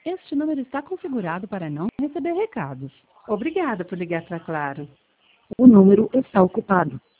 Este número está configurado para não receber recados. Obrigada por ligar para Claro. O número está ocupado.